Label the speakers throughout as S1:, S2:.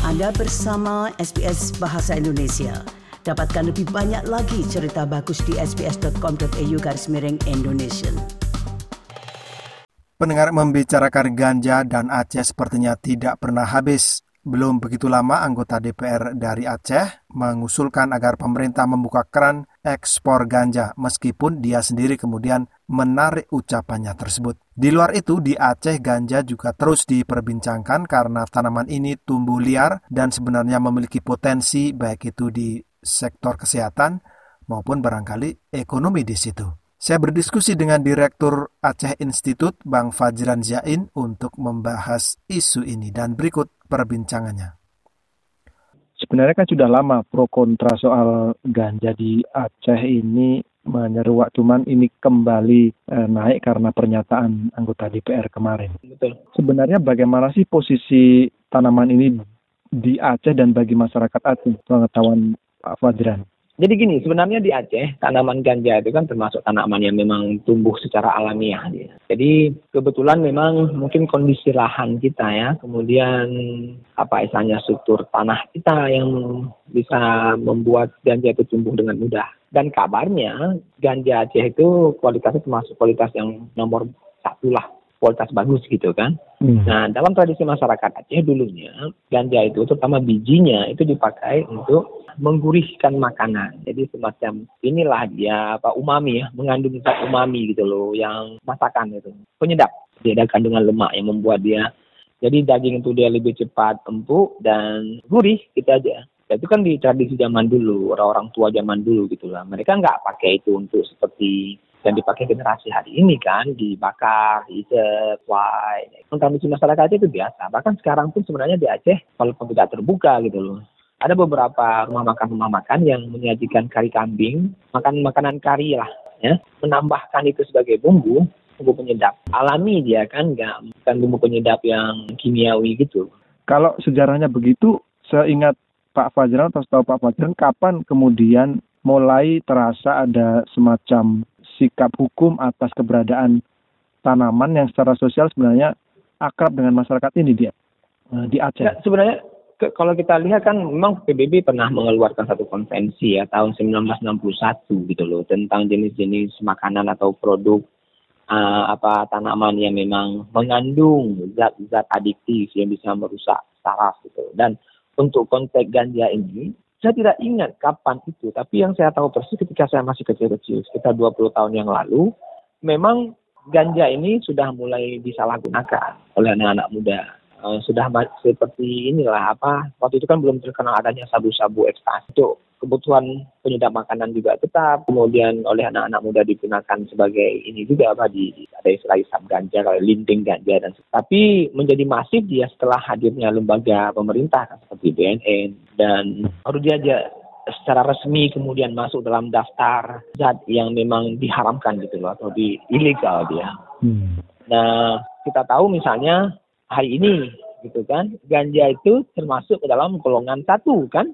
S1: Anda bersama SBS Bahasa Indonesia. Dapatkan lebih banyak lagi cerita bagus di sbs.com.au/Indonesian.
S2: Pendengar, membicarakan ganja dan Aceh sepertinya tidak pernah habis. Belum begitu lama anggota DPR dari Aceh mengusulkan agar pemerintah membuka keran ekspor ganja, meskipun dia sendiri kemudian menarik ucapannya tersebut. Di luar itu, di Aceh ganja juga terus diperbincangkan karena tanaman ini tumbuh liar dan sebenarnya memiliki potensi baik itu di sektor kesehatan maupun barangkali ekonomi di situ. Saya berdiskusi dengan Direktur Aceh Institute, Bang Fajran Zain, untuk membahas isu ini dan berikut perbincangannya.
S3: Sebenarnya kan sudah lama pro kontra soal ganja di Aceh ini menyeruak, cuman ini kembali naik karena pernyataan anggota DPR kemarin.
S4: Betul.
S3: Sebenarnya bagaimana sih posisi tanaman ini di Aceh dan bagi masyarakat Aceh, pengetahuan Pak Fajran?
S4: Jadi gini, sebenarnya di Aceh, tanaman ganja itu kan termasuk tanaman yang memang tumbuh secara alamiah. Jadi kebetulan memang mungkin kondisi lahan kita ya, kemudian istilahnya struktur tanah kita yang bisa membuat ganja itu tumbuh dengan mudah. Dan kabarnya ganja Aceh itu kualitasnya termasuk kualitas yang nomor 1 lah. Kualitas bagus gitu kan. Nah, dalam tradisi masyarakat Aceh dulunya, ganja itu terutama bijinya itu dipakai untuk menggurihkan makanan. Jadi semacam inilah dia umami ya, mengandung zat umami gitu loh, yang masakan itu. Penyedap. Dia ada kandungan lemak yang membuat dia, jadi daging itu dia lebih cepat empuk dan gurih gitu aja. Itu kan di tradisi zaman dulu, orang-orang tua zaman dulu gitu lah. Mereka nggak pakai itu untuk seperti yang dipakai generasi hari ini kan, dibakar, diisep, wine. Tradisi masyarakat itu biasa. Bahkan sekarang pun sebenarnya di Aceh, walaupun tidak terbuka gitu loh, ada beberapa rumah makan yang menyajikan kari kambing, makanan kari lah, ya, menambahkan itu sebagai bumbu penyedap. Alami dia kan, bukan bumbu penyedap yang kimiawi gitu.
S3: Kalau sejarahnya begitu, seingat Pak Fajran atau setahu Pak Fajran, kapan kemudian mulai terasa ada semacam sikap hukum atas keberadaan tanaman yang secara sosial sebenarnya akrab dengan masyarakat ini dia di Aceh?
S4: Ya, sebenarnya kalau kita lihat kan memang PBB pernah mengeluarkan satu konvensi ya tahun 1961 gitu loh, tentang jenis-jenis makanan atau produk tanaman yang memang mengandung zat-zat adiktif yang bisa merusak saraf gitu. Dan untuk konteks ganja ini, saya tidak ingat kapan itu, tapi yang saya tahu persis ketika saya masih kecil-kecil, sekitar 20 tahun yang lalu, memang ganja ini sudah mulai disalahgunakan oleh anak-anak muda. Sudah seperti inilah waktu itu kan belum terkenal adanya sabu-sabu ekstasi. Untuk kebutuhan penyedap makanan juga tetap, kemudian oleh anak-anak muda digunakan sebagai ini juga ada istilah isap ganja, linting ganja dan tapi menjadi masif dia setelah hadirnya lembaga pemerintah seperti BNN, dan baru dia aja secara resmi kemudian masuk dalam daftar zat yang memang diharamkan gitu loh, atau ilegal dia. Nah, kita tahu misalnya hari ini gitu kan, ganja itu termasuk ke dalam golongan 1 kan,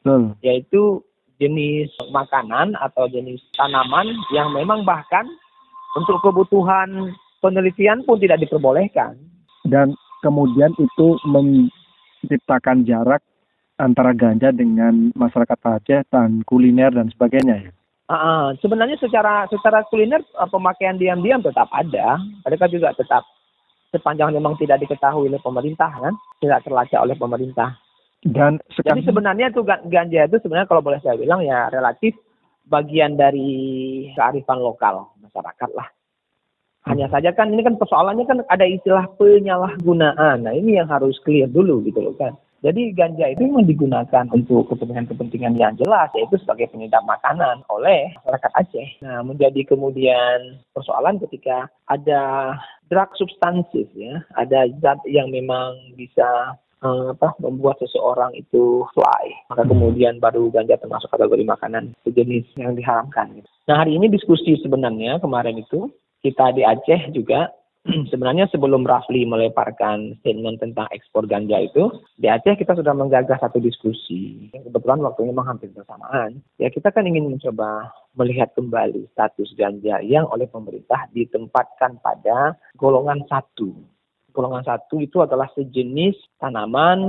S4: yaitu jenis makanan atau jenis tanaman yang memang bahkan untuk kebutuhan penelitian pun tidak diperbolehkan.
S3: Dan kemudian itu menciptakan jarak antara ganja dengan masyarakat Aceh dan kuliner dan sebagainya ya.
S4: Sebenarnya secara kuliner pemakaian diam-diam tetap ada. Mereka juga tetap, sepanjang memang tidak diketahui oleh pemerintah kan, tidak terlacak oleh pemerintah.
S3: Dan
S4: jadi sebenarnya itu ganja itu sebenarnya kalau boleh saya bilang ya relatif bagian dari kearifan lokal masyarakat lah. Hanya saja kan ini kan persoalannya kan ada istilah penyalahgunaan. Nah ini yang harus clear dulu gitu loh kan. Jadi ganja itu memang digunakan untuk kepentingan-kepentingan yang jelas, yaitu sebagai penyedap makanan oleh masyarakat Aceh. Nah menjadi kemudian persoalan ketika ada drug substances ya, ada zat yang memang bisa membuat seseorang itu fly, maka kemudian baru ganja termasuk kategori makanan sejenis yang diharamkan. Nah hari ini diskusi sebenarnya kemarin itu kita di Aceh juga sebenarnya sebelum Rafli melemparkan statement tentang ekspor ganja itu, di Aceh kita sudah menggagas satu diskusi. Kebetulan waktunya memang hampir bersamaan. Ya kita kan ingin mencoba melihat kembali status ganja yang oleh pemerintah ditempatkan pada golongan 1. Golongan 1 itu adalah sejenis tanaman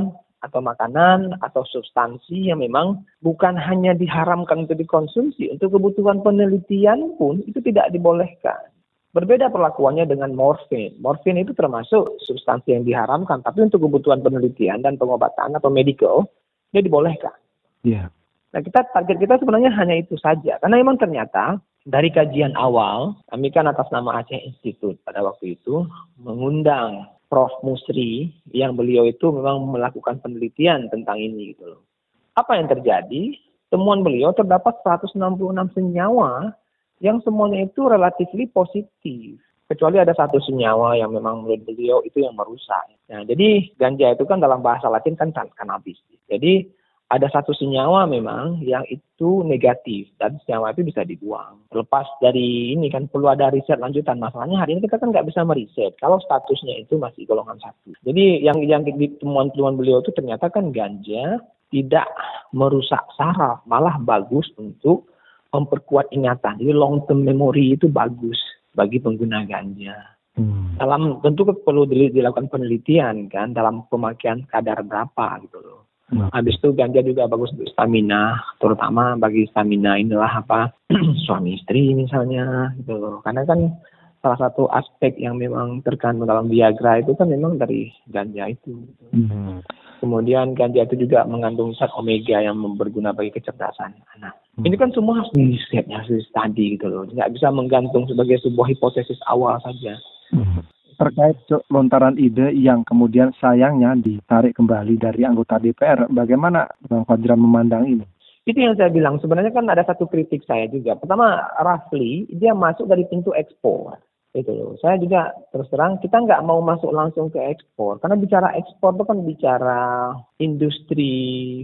S4: atau makanan atau substansi yang memang bukan hanya diharamkan untuk dikonsumsi, untuk kebutuhan penelitian pun itu tidak dibolehkan. Berbeda perlakuannya dengan morfin. Morfin itu termasuk substansi yang diharamkan, tapi untuk kebutuhan penelitian dan pengobatan atau medical, dia dibolehkan.
S3: Iya.
S4: Nah, target kita sebenarnya hanya itu saja. Karena memang ternyata dari kajian awal, kami kan atas nama Aceh Institute pada waktu itu mengundang Prof. Musri yang beliau itu memang melakukan penelitian tentang ini gitu loh. Apa yang terjadi? Temuan beliau terdapat 166 senyawa yang semuanya itu relatifly positif. Kecuali ada satu senyawa yang memang menurut beliau itu yang merusak. Nah, jadi ganja itu kan dalam bahasa Latin kan cannabis. Jadi ada satu senyawa memang yang itu negatif dan senyawa itu bisa dibuang. Lepas dari ini kan perlu ada riset lanjutan. Masalahnya hari ini kita kan nggak bisa meriset kalau statusnya itu masih golongan 1. Jadi yang di temuan beliau itu ternyata kan ganja tidak merusak saraf, malah bagus untuk memperkuat ingatan. Jadi long term memory itu bagus bagi pengguna ganja. Dalam tentu perlu dilakukan penelitian kan dalam pemakaian kadar berapa gitu loh. Habis itu ganja juga bagus untuk stamina, terutama bagi stamina inilah suami istri misalnya gitu loh. Karena kan salah satu aspek yang memang terkandung dalam Viagra itu kan memang dari ganja itu. Gitu. Kemudian ganja itu juga mengandung zat omega yang berguna bagi kecerdasan anak. Ini kan semua harus di-riset, harus di-study gitu loh. Nggak bisa menggantung sebagai sebuah hipotesis awal saja.
S3: Terkait lontaran ide yang kemudian sayangnya ditarik kembali dari anggota DPR, bagaimana Bang Fajran memandang ini?
S4: Itu yang saya bilang, sebenarnya kan ada satu kritik saya juga. Pertama, roughly, dia masuk dari pintu ekspor. Itu loh. Saya juga terus terang, kita nggak mau masuk langsung ke ekspor. Karena bicara ekspor itu kan bicara industri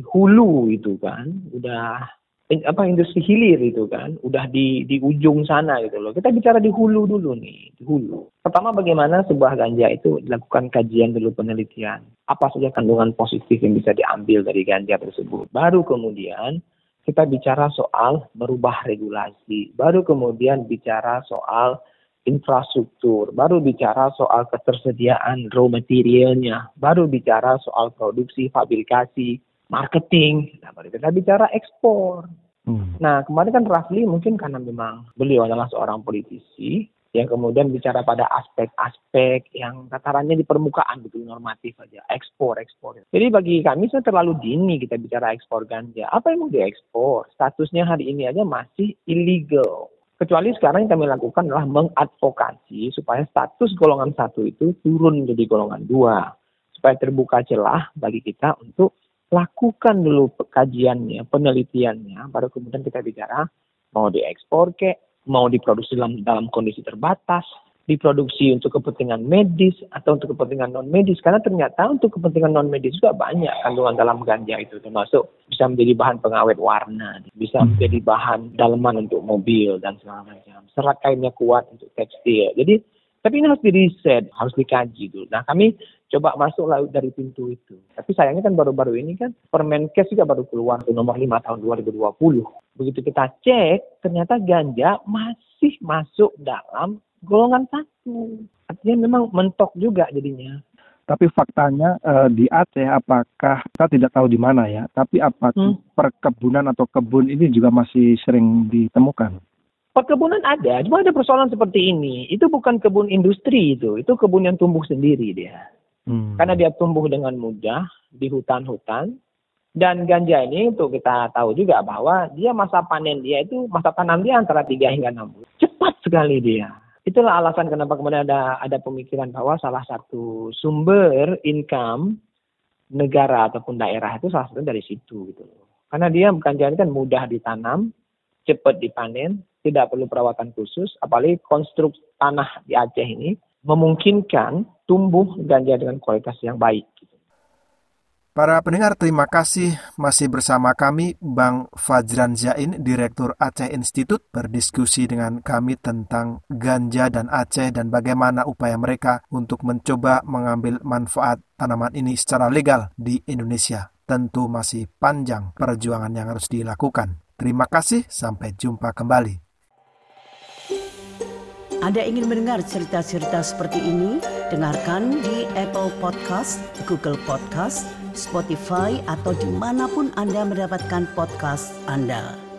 S4: hulu itu kan. Udah industri hilir itu kan, udah di ujung sana gitu loh. Kita bicara di hulu dulu nih, di hulu. Pertama bagaimana sebuah ganja itu dilakukan kajian dulu, penelitian. Apa saja kandungan positif yang bisa diambil dari ganja tersebut. Baru kemudian kita bicara soal merubah regulasi. Baru kemudian bicara soal infrastruktur. Baru bicara soal ketersediaan raw materialnya. Baru bicara soal produksi, fabrikasi, marketing, nah baru kita bicara ekspor. Nah kemarin kan roughly mungkin karena memang beliau adalah seorang politisi yang kemudian bicara pada aspek-aspek yang tatarannya di permukaan betul normatif saja, ekspor. Jadi bagi kami terlalu dini kita bicara ekspor ganja. Apa yang mau diekspor? Statusnya hari ini aja masih illegal. Kecuali sekarang yang kami lakukan adalah mengadvokasi supaya status golongan 1 itu turun menjadi golongan 2. Supaya terbuka celah bagi kita untuk lakukan dulu kajiannya, penelitiannya, baru kemudian kita bicara mau diekspor mau diproduksi dalam kondisi terbatas, diproduksi untuk kepentingan medis atau untuk kepentingan non medis. Karena ternyata untuk kepentingan non medis juga banyak kandungan dalam ganja itu, termasuk bisa menjadi bahan pengawet warna, bisa menjadi bahan daleman untuk mobil dan segala macam. Serat kainnya kuat untuk tekstil. Jadi tapi ini harus diriset, harus dikaji dulu. Nah kami coba masuk dari pintu itu. Tapi sayangnya kan baru-baru ini kan Permenkes juga baru keluar nomor 5 tahun 2020. Begitu kita cek, ternyata ganja masih masuk dalam golongan 1. Artinya memang mentok juga jadinya.
S3: Tapi faktanya di Aceh apakah, kita tidak tahu di mana ya, tapi apakah perkebunan atau kebun ini juga masih sering ditemukan?
S4: Perkebunan ada, cuma ada persoalan seperti ini. Itu bukan kebun industri itu kebun yang tumbuh sendiri dia. Karena dia tumbuh dengan mudah di hutan-hutan. Dan ganja ini untuk kita tahu juga bahwa dia masa tanam dia antara 3 hingga 6 bulan. Cepat sekali dia. Itulah alasan kenapa kemudian ada pemikiran bahwa salah satu sumber income negara ataupun daerah itu salah satu dari situ gitu. Karena dia ganja ini kan mudah ditanam, cepat dipanen, tidak perlu perawatan khusus, apalagi konstruksi tanah di Aceh ini memungkinkan tumbuh ganja dengan kualitas yang baik.
S2: Para pendengar, terima kasih masih bersama kami Bang Fajran Zain, Direktur Aceh Institute, berdiskusi dengan kami tentang ganja dan Aceh dan bagaimana upaya mereka untuk mencoba mengambil manfaat tanaman ini secara legal di Indonesia. Tentu masih panjang perjuangan yang harus dilakukan. Terima kasih, sampai jumpa kembali.
S1: Anda ingin mendengar cerita-cerita seperti ini? Dengarkan di Apple Podcast, Google Podcast, Spotify, atau dimanapun Anda mendapatkan podcast Anda.